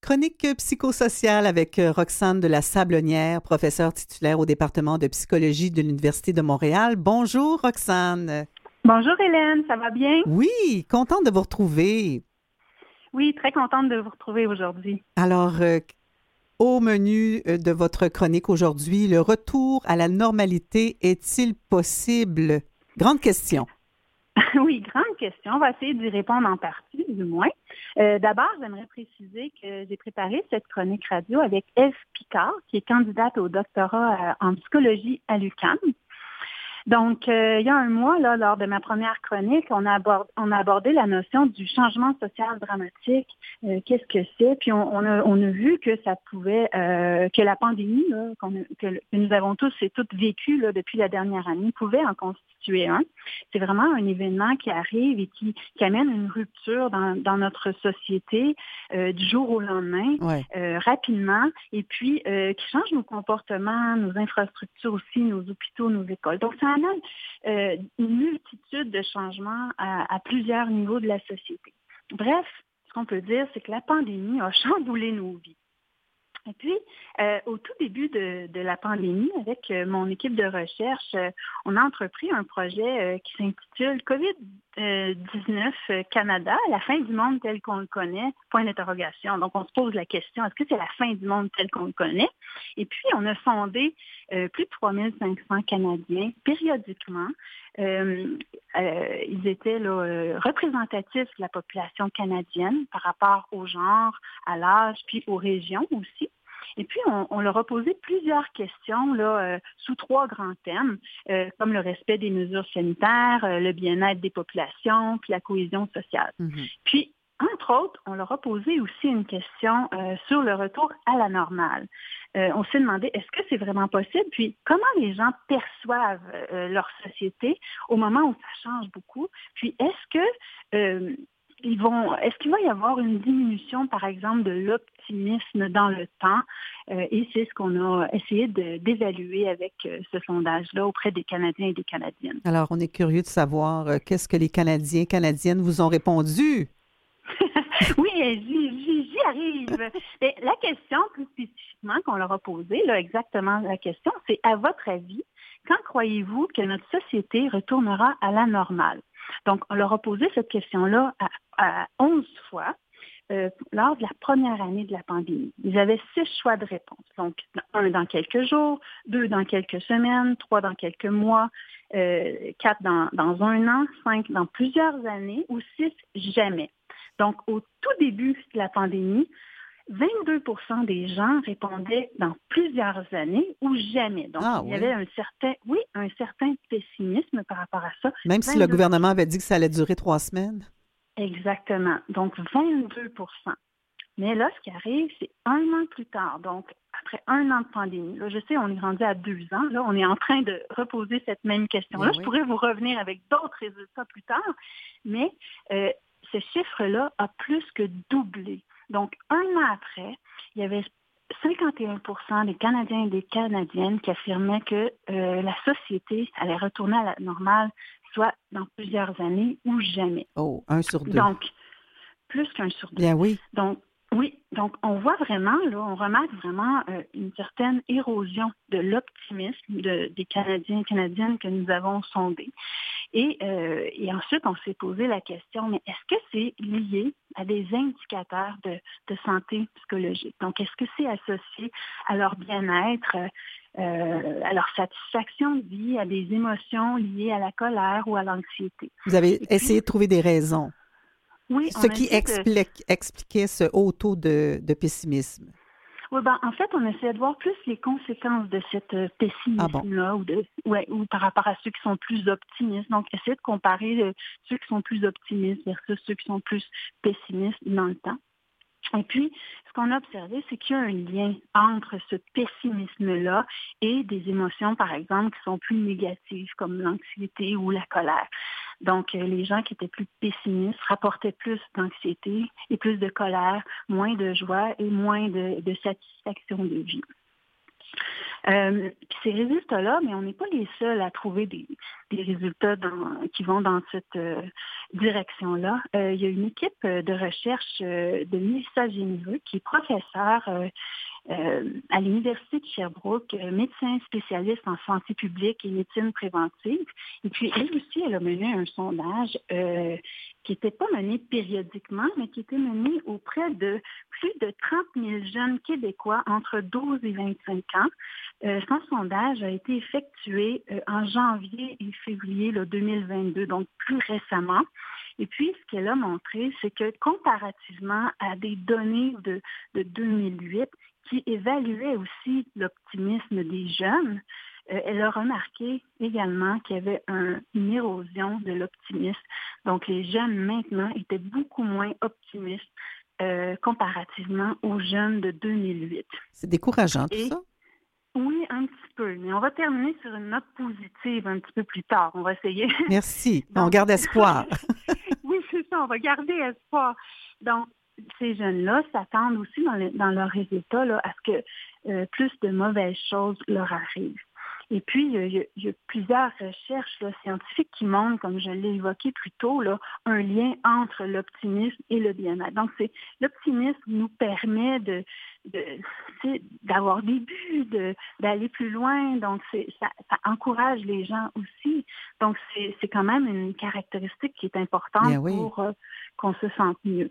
Chronique psychosociale avec Roxane de la Sablonnière, professeure titulaire au département de psychologie de l'Université de Montréal. Bonjour Roxane. Bonjour Hélène, ça va bien? Oui, contente de vous retrouver. Oui, très contente de vous retrouver aujourd'hui. Alors, au menu de votre chronique aujourd'hui, le retour à la normalité est-il possible? Grande question. Oui, grande question. On va essayer d'y répondre en partie, du moins. D'abord, j'aimerais préciser que j'ai préparé cette chronique radio avec Ève Picard, qui est candidate au doctorat en psychologie à l'UQAM. Donc, il y a un mois, là, lors de ma première chronique, on a abordé la notion du changement social dramatique. Qu'est-ce que c'est? Puis on a vu que ça pouvait, que la pandémie là, que nous avons tous et toutes vécu là, depuis la dernière année pouvait en constituer un. C'est vraiment un événement qui arrive et qui amène une rupture dans notre société du jour au lendemain, Ouais. rapidement, et puis qui change nos comportements, nos infrastructures aussi, nos hôpitaux, nos écoles. Donc, ça amène une multitude de changements à plusieurs niveaux de la société. Bref, ce qu'on peut dire, c'est que la pandémie a chamboulé nos vies. Et puis, au tout début de la pandémie, avec mon équipe de recherche, on a entrepris un projet qui s'intitule COVID-19 Canada, la fin du monde tel qu'on le connaît, point d'interrogation. Donc, on se pose la question, est-ce que c'est la fin du monde tel qu'on le connaît? Et puis, on a sondé plus de 3500 Canadiens périodiquement. Ils étaient là, représentatifs de la population canadienne par rapport au genre, à l'âge, puis aux régions aussi. Et puis, on leur a posé plusieurs questions là, sous 3 grands thèmes, comme le respect des mesures sanitaires, le bien-être des populations, puis la cohésion sociale. Mm-hmm. Puis, entre autres, on leur a posé aussi une question sur le retour à la normale. On s'est demandé, est-ce que c'est vraiment possible? Puis, comment les gens perçoivent leur société au moment où ça change beaucoup? Puis, est-ce qu'il va y avoir une diminution, par exemple, de l'optimisme dans le temps? Et c'est ce qu'on a essayé d'évaluer avec ce sondage-là auprès des Canadiens et des Canadiennes. Alors, on est curieux de savoir qu'est-ce que les Canadiens, Canadiennes vous ont répondu? Oui, j'y arrive. Mais la question, plus spécifiquement, qu'on leur a posée, là, exactement la question, c'est à votre avis, quand croyez-vous que notre société retournera à la normale? Donc, on leur a posé cette question-là à 11 fois lors de la première année de la pandémie. Ils avaient 6 choix de réponse. Donc, 1 dans quelques jours, 2 dans quelques semaines, 3 dans quelques mois, 4 dans 1 an, 5 dans plusieurs années ou 6 jamais. Donc, au tout début de la pandémie, 22% des gens répondaient dans plusieurs années ou jamais. Donc, il y avait un certain pessimisme par rapport à ça. Même si le gouvernement avait dit que ça allait durer 3 semaines? Exactement. Donc, 22%. Mais là, ce qui arrive, c'est 1 an plus tard. Donc, après 1 an de pandémie, là, je sais, on est rendu à 2 ans. Là, on est en train de reposer cette même question-là. Oui. Je pourrais vous revenir avec d'autres résultats plus tard, mais ce chiffre-là a plus que doublé. Donc, 1 an après, il y avait 51% des Canadiens et des Canadiennes qui affirmaient que la société allait retourner à la normale, soit dans plusieurs années ou jamais. Oh, 1 sur 2. Donc, plus qu'1 sur 2. Bien oui. Donc on voit vraiment, là, on remarque vraiment une certaine érosion de l'optimisme des Canadiens et Canadiennes que nous avons sondés. Et ensuite, on s'est posé la question, mais est-ce que c'est lié à des indicateurs de santé psychologique? Donc, est-ce que c'est associé à leur bien-être, à leur satisfaction de vie, à des émotions liées à la colère ou à l'anxiété? Vous avez essayé de trouver des raisons. Oui, Ce qui expliquait ce haut taux de pessimisme. Oui, en fait, on essayait de voir plus les conséquences de cette pessimisme-là ou par rapport à ceux qui sont plus optimistes. Donc, essayer de comparer ceux qui sont plus optimistes versus ceux qui sont plus pessimistes dans le temps. Et puis, ce qu'on a observé, c'est qu'il y a un lien entre ce pessimisme-là et des émotions, par exemple, qui sont plus négatives, comme l'anxiété ou la colère. Donc, les gens qui étaient plus pessimistes rapportaient plus d'anxiété et plus de colère, moins de joie et moins de satisfaction de vie. Puis ces résultats-là, mais on n'est pas les seuls à trouver des résultats qui vont dans cette direction-là. Il y a une équipe de recherche de Mélissa Généreux, qui est professeure à l'Université de Sherbrooke, médecin spécialiste en santé publique et médecine préventive. Et puis, elle aussi, elle a mené un sondage qui n'était pas mené périodiquement, mais qui était mené auprès de plus de 30 000 jeunes Québécois entre 12 et 25 ans. Son sondage a été effectué en janvier et février 2022, donc plus récemment. Et puis, ce qu'elle a montré, c'est que comparativement à des données de 2008, qui évaluait aussi l'optimisme des jeunes, elle a remarqué également qu'il y avait une érosion de l'optimisme. Donc, les jeunes maintenant étaient beaucoup moins optimistes comparativement aux jeunes de 2008. C'est décourageant tout ça? Oui, un petit peu. Mais on va terminer sur une note positive un petit peu plus tard. On va essayer. Merci. Donc, on garde espoir. Oui, c'est ça. On va garder espoir. Donc, ces jeunes-là s'attendent aussi dans leurs résultats là, à ce que plus de mauvaises choses leur arrivent. Et puis, il y a plusieurs recherches scientifiques qui montrent, comme je l'ai évoqué plus tôt, un lien entre l'optimisme et le bien-être. Donc, l'optimisme nous permet d'avoir des buts, d'aller plus loin. Donc, ça encourage les gens aussi. Donc, c'est quand même une caractéristique qui est importante pour qu'on se sente mieux.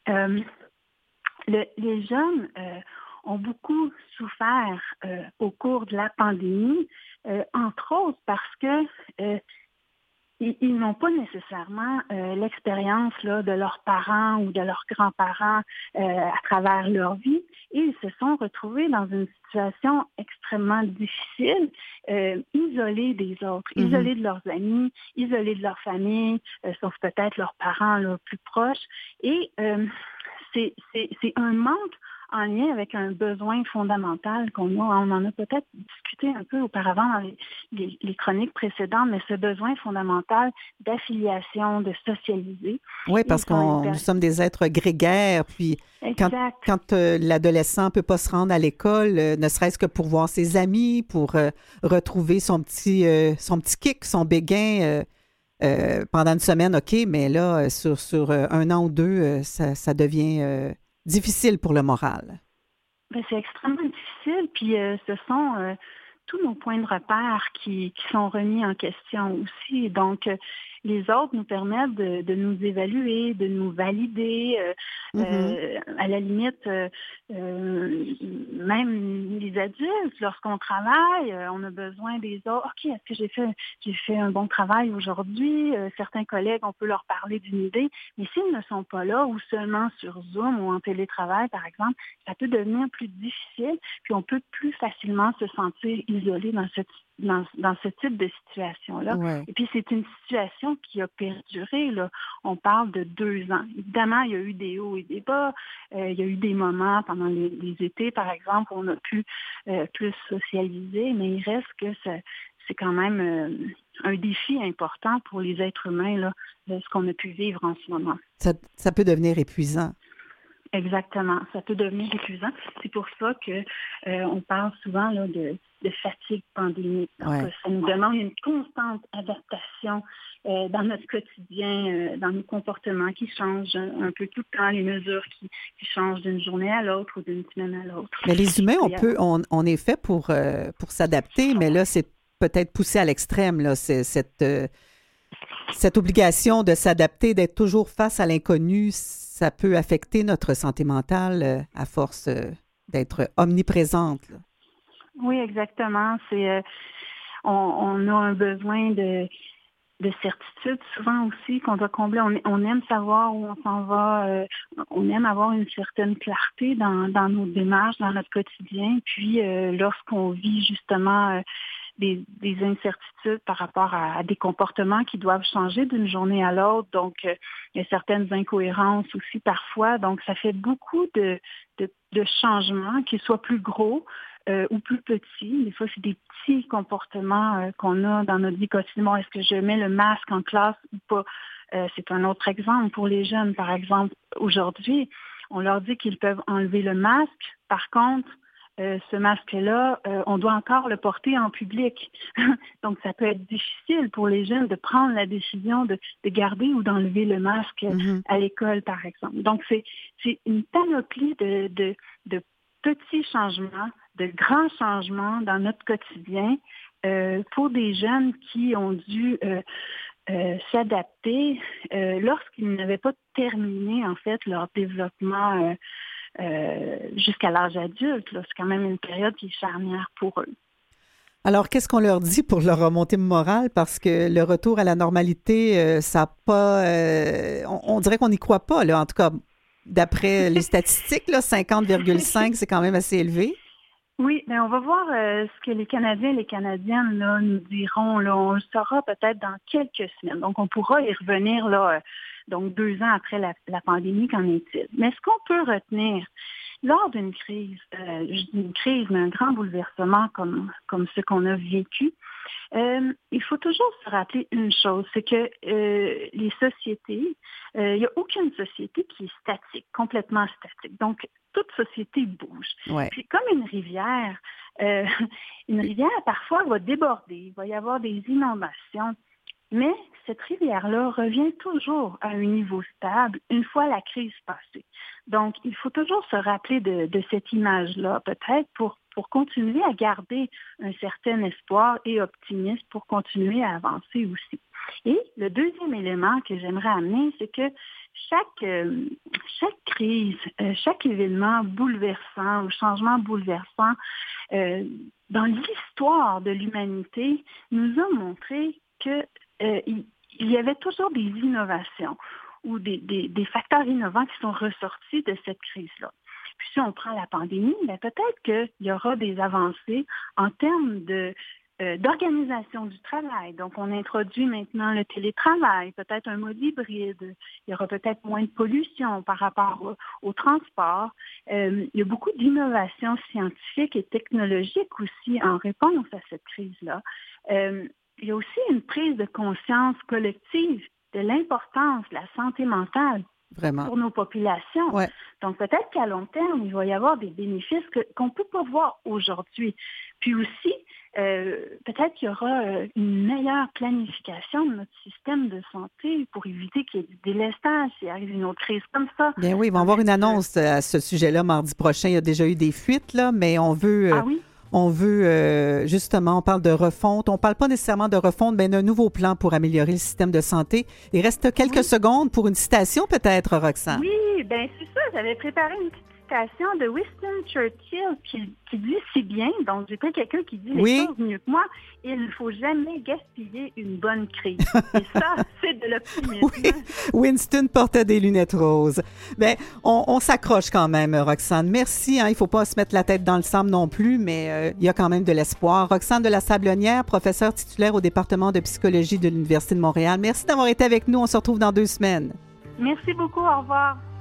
Les jeunes ont beaucoup souffert au cours de la pandémie, entre autres parce que ils n'ont pas nécessairement l'expérience de leurs parents ou de leurs grands-parents à travers leur vie, et ils se sont retrouvés dans une situation extrêmement difficile, isolés des autres, isolés de leurs amis, isolés de leur famille, sauf peut-être leurs parents plus proches. Et c'est un manque en lien avec un besoin fondamental qu'on a. On en a peut-être discuté un peu auparavant dans les chroniques précédentes, mais ce besoin fondamental d'affiliation, de socialiser. Oui, parce que nous sommes des êtres grégaires, puis quand l'adolescent ne peut pas se rendre à l'école, ne serait-ce que pour voir ses amis, pour retrouver son petit kick, son béguin, pendant une semaine, OK, mais là, sur un an ou deux, ça devient difficile pour le moral. Bien, c'est extrêmement difficile, puis ce sont tous nos points de repère qui sont remis en question aussi. Donc, les autres nous permettent de nous évaluer, de nous valider. À la limite, même les adultes, lorsqu'on travaille, on a besoin des autres. OK, est-ce que j'ai fait un bon travail aujourd'hui? Certains collègues, on peut leur parler d'une idée, mais s'ils ne sont pas là ou seulement sur Zoom ou en télétravail, par exemple, ça peut devenir plus difficile, puis on peut plus facilement se sentir isolé dans ce type de situation-là. Ouais. Et puis, c'est une situation qui a perduré. On parle de 2 ans. Évidemment, il y a eu des hauts et des bas. Il y a eu des moments pendant les étés, par exemple, où on a pu plus socialiser, mais il reste que c'est quand même un défi important pour les êtres humains, ce qu'on a pu vivre en ce moment. Ça peut devenir épuisant. Exactement, ça peut devenir épuisant. C'est pour ça que on parle souvent de fatigue pandémique. Parce que ça nous demande une constante adaptation dans notre quotidien, dans nos comportements qui changent un peu tout le temps, les mesures qui changent d'une journée à l'autre ou d'une semaine à l'autre. Mais les humains, on est fait pour s'adapter, mais là, c'est peut-être poussé à l'extrême, là, c'est cette obligation de s'adapter, d'être toujours face à l'inconnu. Ça peut affecter notre santé mentale à force d'être omniprésente. Là. Oui, exactement. On a un besoin de certitude souvent aussi qu'on doit combler. On aime savoir où on s'en va. On aime avoir une certaine clarté dans nos démarches, dans notre quotidien. Puis, lorsqu'on vit justement des incertitudes par rapport à des comportements qui doivent changer d'une journée à l'autre. Donc, il y a certaines incohérences aussi parfois. Donc, ça fait beaucoup de changements, qu'ils soient plus gros ou plus petits. Des fois, c'est des petits comportements qu'on a dans notre vie quotidienne. Bon, est-ce que je mets le masque en classe ou pas? C'est un autre exemple pour les jeunes. Par exemple, aujourd'hui, on leur dit qu'ils peuvent enlever le masque. Par contre, ce masque-là, on doit encore le porter en public. Donc, ça peut être difficile pour les jeunes de prendre la décision de garder ou d'enlever le masque à l'école, par exemple. Donc, c'est une panoplie de petits changements, de grands changements dans notre quotidien pour des jeunes qui ont dû s'adapter lorsqu'ils n'avaient pas terminé, en fait, leur développement jusqu'à l'âge adulte. Là. C'est quand même une période qui est charnière pour eux. Alors, qu'est-ce qu'on leur dit pour leur remontée morale? Parce que le retour à la normalité, ça n'a pas... on dirait qu'on n'y croit pas, là. En tout cas, d'après les statistiques, là, 50,5, c'est quand même assez élevé. Oui, bien, on va voir ce que les Canadiens et les Canadiennes là, nous diront. Là, on le saura peut-être dans quelques semaines. Donc, on pourra y revenir là, donc 2 ans après la pandémie, qu'en est-il? Mais ce qu'on peut retenir lors d'une crise, je dis une crise, mais un grand bouleversement comme ce qu'on a vécu, il faut toujours se rappeler une chose, c'est que les sociétés, il n'y a aucune société qui est statique, complètement statique. Donc, toute société bouge. Ouais. Puis comme une rivière parfois va déborder, il va y avoir des inondations, mais cette rivière-là revient toujours à un niveau stable une fois la crise passée. Donc, il faut toujours se rappeler de cette image-là, peut-être pour continuer à garder un certain espoir et optimisme pour continuer à avancer aussi. Et le deuxième élément que j'aimerais amener, c'est que chaque crise, chaque événement bouleversant ou changement bouleversant dans l'histoire de l'humanité nous a montré que il y avait toujours des innovations ou des facteurs innovants qui sont ressortis de cette crise-là. Puis si on prend la pandémie, bien, peut-être qu'il y aura des avancées en termes d'organisation du travail. Donc, on introduit maintenant le télétravail, peut-être un mode hybride. Il y aura peut-être moins de pollution par rapport au transport. Il y a beaucoup d'innovations scientifiques et technologiques aussi en réponse à cette crise-là. Il y a aussi une prise de conscience collective de l'importance de la santé mentale. Vraiment. Pour nos populations. Ouais. Donc, peut-être qu'à long terme, il va y avoir des bénéfices qu'on ne peut pas voir aujourd'hui. Puis aussi, peut-être qu'il y aura une meilleure planification de notre système de santé pour éviter qu'il y ait du délestage s'il arrive une autre crise comme ça. Bien oui, ils vont avoir une annonce à ce sujet-là mardi prochain. Il y a déjà eu des fuites, là, mais on veut... Ah oui? On veut, justement, on parle de refonte. On ne parle pas nécessairement de refonte, mais d'un nouveau plan pour améliorer le système de santé. Il reste quelques secondes pour une citation, peut-être, Roxane. Oui, bien, c'est ça. J'avais préparé une petite citation de Winston Churchill qui dit si bien, donc j'ai pris quelqu'un qui dit les choses mieux que moi, il ne faut jamais gaspiller une bonne crise. Et ça, c'est de l'optimisme. Oui, Winston portait des lunettes roses. Bien, on s'accroche quand même, Roxane. Merci. Il ne faut pas se mettre la tête dans le sable non plus, mais il y a quand même de l'espoir. Roxane de la Sablonnière, professeure titulaire au département de psychologie de l'Université de Montréal. Merci d'avoir été avec nous. On se retrouve dans 2 semaines. Merci beaucoup. Au revoir.